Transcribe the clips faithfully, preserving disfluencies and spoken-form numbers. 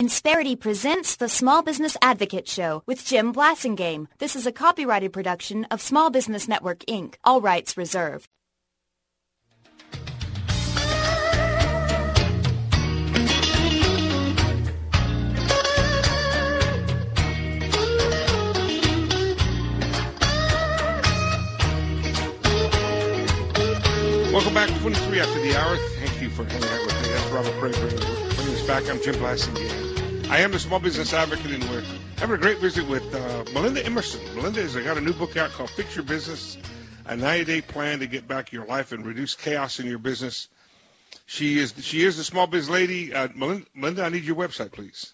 Insperity presents the Small Business Advocate Show with Jim Blasingame. This is a copyrighted production of Small Business Network, Incorporated. All rights reserved. Welcome back to twenty-three after the hour. Thank you for hanging out with me. That's Robert Prager. Bringing us back. I'm Jim Blasingame. I am the Small Business Advocate, and we're having a great visit with uh, Melinda Emerson. Melinda has got a new book out called Fix Your Business, a ninety-day plan to get back your life and reduce chaos in your business. She is she is the small biz lady. Uh, Melinda, Melinda, I need your website, please.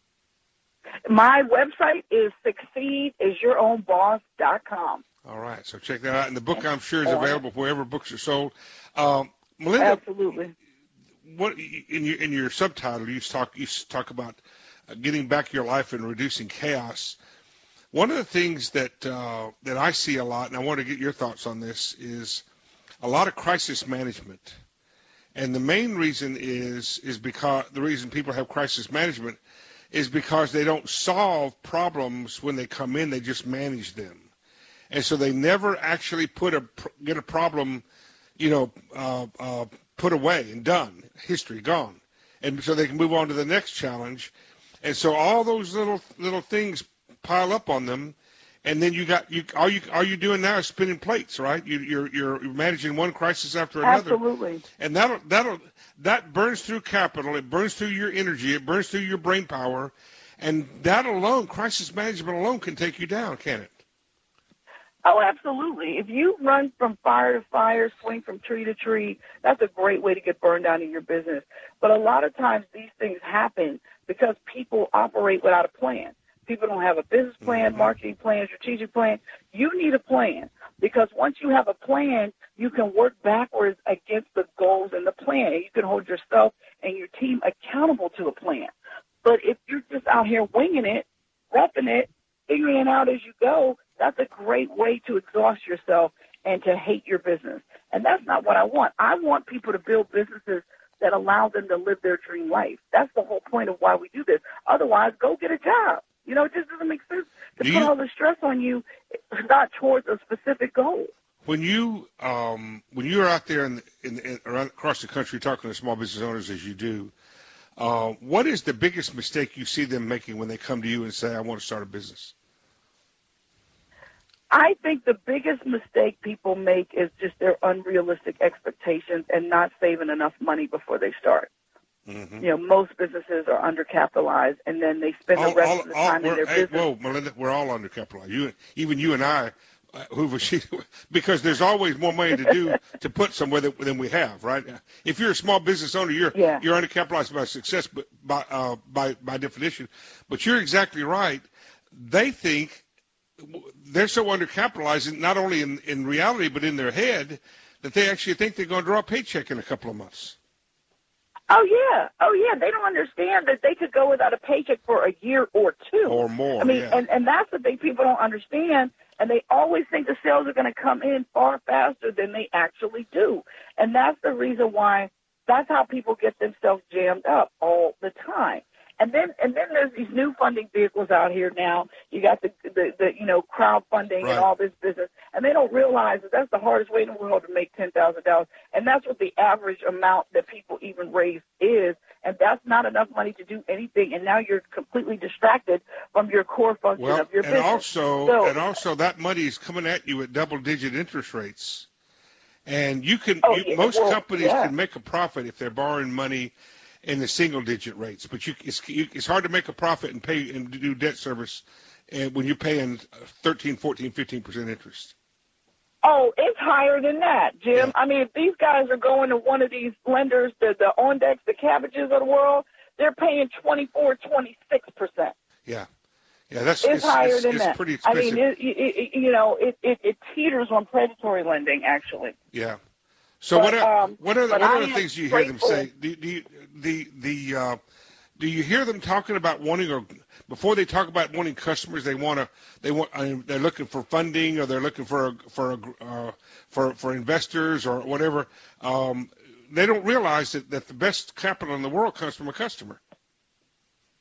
My website is succeed is your own boss dot com. All right, so check that out. And the book, I'm sure, is available wherever books are sold. Um, Melinda, absolutely. What in your in your subtitle you talk you talk about getting back your life and reducing chaos. One of the things that uh, that I see a lot, and I want to get your thoughts on this, is a lot of crisis management. And the main reason is is because the reason people have crisis management is because they don't solve problems when they come in; they just manage them. And so they never actually put a get a problem, you know, uh, uh, put away and done, history gone, and so they can move on to the next challenge. And so all those little little things pile up on them, and then you got you all you all you're doing now is spinning plates, right? You, you're you're managing one crisis after another. Absolutely. And that'll that'll that burns through capital, it burns through your energy, it burns through your brain power, and that alone, crisis management alone, can take you down, can it? Oh, absolutely. If you run from fire to fire, swing from tree to tree, that's a great way to get burned down in your business. But a lot of times these things happen because people operate without a plan. People don't have a business plan, marketing plan, strategic plan. You need a plan because once you have a plan, you can work backwards against the goals and the plan. You can hold yourself and your team accountable to a plan. But if you're just out here winging it, roughing it, figuring it out as you go, that's a great way to exhaust yourself and to hate your business. And that's not what I want. I want people to build businesses that allow them to live their dream life. That's the whole point of why we do this. Otherwise, go get a job. You know, it just doesn't make sense to do put you, all the stress on you, not towards a specific goal. When you um, when you're out there in, in, in around across the country talking to small business owners as you do, uh, what is the biggest mistake you see them making when they come to you and say, "I want to start a business"? I think the biggest mistake people make is just their unrealistic expectations and not saving enough money before they start. Mm-hmm. You know, most businesses are undercapitalized, and then they spend all, the rest all, of the all, time in their hey, business. Whoa, Melinda, we're all undercapitalized. You, even you and I, uh, who because there's always more money to do to put somewhere that, than we have, right? If you're a small business owner, you're yeah. you're undercapitalized by success, but by uh, by by definition. But you're exactly right. They think they're so undercapitalized, not only in, in reality but in their head, that they actually think they're going to draw a paycheck in a couple of months. Oh, yeah. Oh, yeah. They don't understand that they could go without a paycheck for a year or two. Or more, I mean, yeah. and, and that's the thing people don't understand, and they always think the sales are going to come in far faster than they actually do. And that's the reason why that's how people get themselves jammed up all the time. And then, and then there's these new funding vehicles out here now. You got the, the, the you know, crowdfunding right. and all this business, and they don't realize that that's the hardest way in the world to make ten thousand dollars. And that's what the average amount that people even raise is, and that's not enough money to do anything. And now you're completely distracted from your core function well, of your and business. Also, so, and also, that money is coming at you at double-digit interest rates, and you can. Oh, you, yeah. Most well, companies yeah. can make a profit if they're borrowing money in the single-digit rates, but you, it's, you, it's hard to make a profit and pay and do debt service uh, when you're paying thirteen, fourteen, fifteen percent interest. Oh, it's higher than that, Jim. Yeah. I mean, if these guys are going to one of these lenders, the the Ondex, the Cabbages of the world, they're paying twenty-four, twenty-six percent. Yeah, yeah, that's it's, it's higher it's, than it's that. pretty I expensive. mean, it, it, it, you know, it, it it teeters on predatory lending, actually. Yeah. So but, what are, um, what are the, what are the things you hear them grateful. say? Do, do you, the the uh, do you hear them talking about wanting, or before they talk about wanting customers, they want to they want uh, they're looking for funding, or they're looking for a, for a, uh, for for investors or whatever. Um, they don't realize that, that the best capital in the world comes from a customer.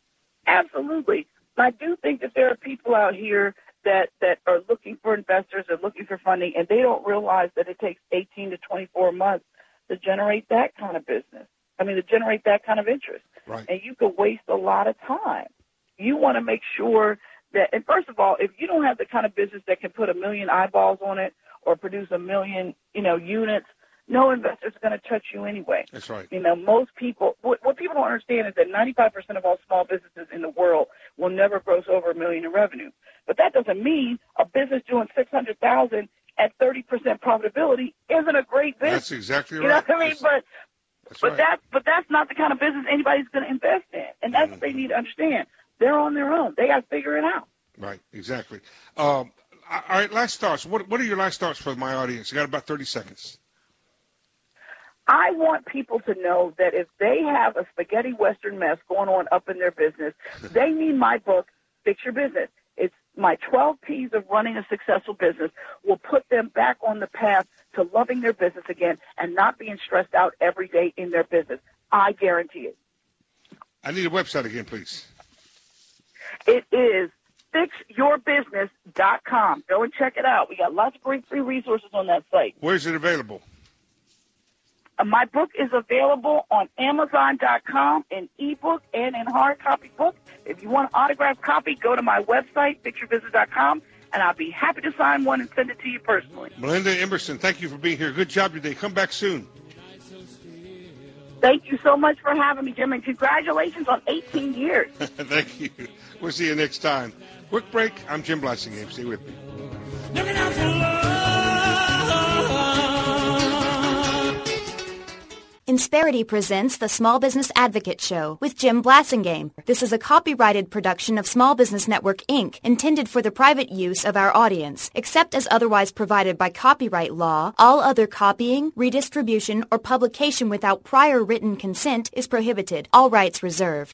Absolutely. I do think that there are people out here that, that are looking for investors or looking for funding, and they don't realize that it takes eighteen to twenty-four months to generate that kind of business. I mean, to generate that kind of interest. Right. And you could waste a lot of time. You want to make sure that, and first of all, if you don't have the kind of business that can put a million eyeballs on it or produce a million, you know, units, no investor's going to touch you anyway. That's right. You know, most people, what, what people don't understand is that ninety-five percent of all small businesses in the world will never gross over a million in revenue. But that doesn't mean a business doing six hundred thousand dollars at thirty percent profitability isn't a great business. That's exactly right. You know what I mean? That's, but that's but right. that's but that's not the kind of business anybody's going to invest in, and that's mm-hmm. what they need to understand. They're on their own. They got to figure it out. Right. Exactly. Um, all right. Last thoughts. What What are your last thoughts for my audience? You got about thirty seconds. I want people to know that if they have a spaghetti western mess going on up in their business, they need my book, Fix Your Business. It's my twelve P's of running a successful business will put them back on the path to loving their business again and not being stressed out every day in their business. I guarantee it. I need a website again, please. It is fix your business dot com. Go and check it out. We got lots of great free resources on that site. Where's it available? Uh, my book is available on amazon dot com in ebook and in hard copy book. If you want an autographed copy, go to my website, fix your business dot com, and I'll be happy to sign one and send it to you personally. Melinda Emerson, thank you for being here. Good job today. Come back soon. Thank you so much for having me, Jim, and congratulations on eighteen years. Thank you. We'll see you next time. Quick break. I'm Jim Blasingame. Stay with me. Looking out for love. Insperity presents the Small Business Advocate Show with Jim Blasingame. This is a copyrighted production of Small Business Network, Incorporated, intended for the private use of our audience. Except as otherwise provided by copyright law, all other copying, redistribution, or publication without prior written consent is prohibited. All rights reserved.